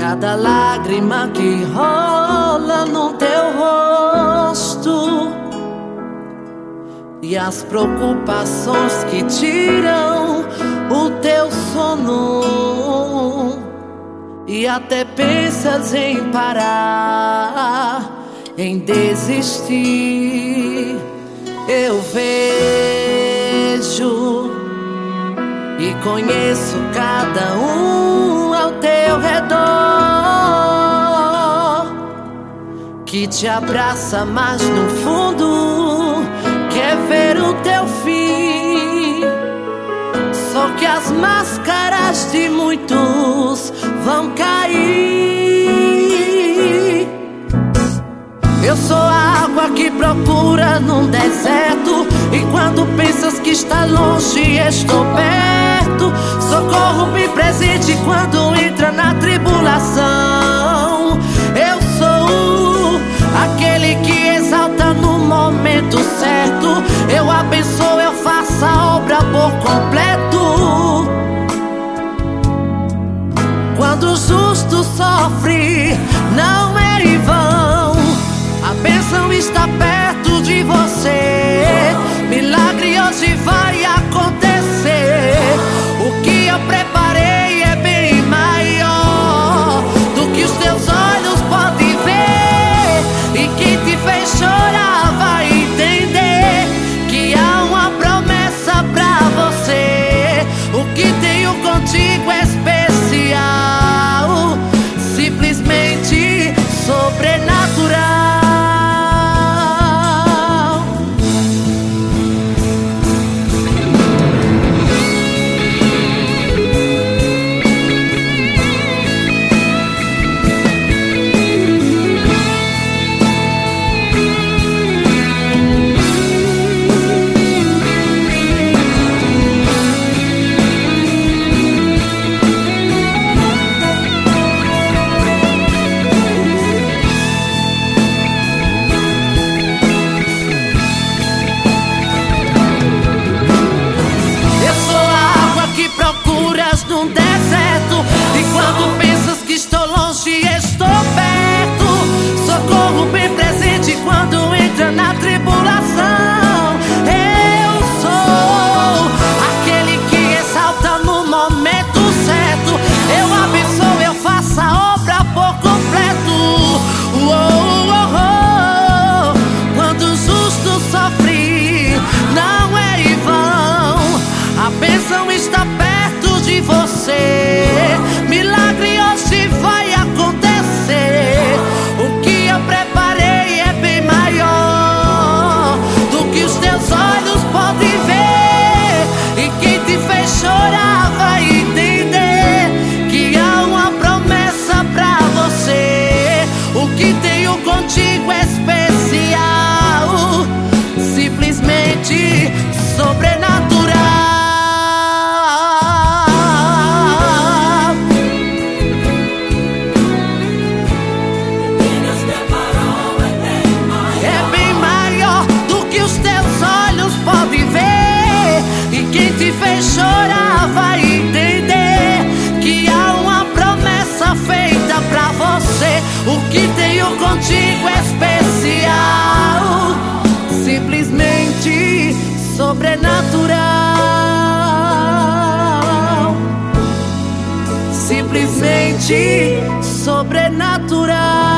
cada lágrima que rola no teu rosto e as preocupações que tiram o teu sono, e até pensas em parar, em desistir. Eu vejo e conheço cada um ao teu redor, que te abraça, mas no fundo quer ver o teu fim. Só que as máscaras de muitos vão cair. Eu sou a água que procura num deserto, e quando pensas que está longe, estou perto. Socorro-me presente quando entra na tribulação. Eu sou aquele que exalta no momento certo. Eu abençoo, eu faço a obra por completo. Quando o justo sofre, não é em vão. A bênção está perto de você. Milagre hoje vai acontecer. O que eu preparei é bem maior do que os teus olhos podem ver. E quem te fez chorar vai entender que há uma promessa pra você. O que tenho contigo é especial, simplesmente sobrenatural. Num deserto, e quando pensas que estou longe, estou perto. Socorro bem presente quando entra na tribulação. Eu sou aquele que exalta no momento certo. Eu abençoo, eu faço a obra por completo. Quando o justo sofre, não é em vão. A bênção está perto de você. Milagre hoje vai acontecer. O que eu preparei é bem maior do que os teus olhos podem ver. E quem te fez chorar vai entender que há uma promessa pra você. O que tenho contigo é especial, simplesmente sobrenatural. Quem te fez chorar vai entender que há uma promessa feita pra você. O que tenho contigo é especial, simplesmente sobrenatural. Simplesmente sobrenatural.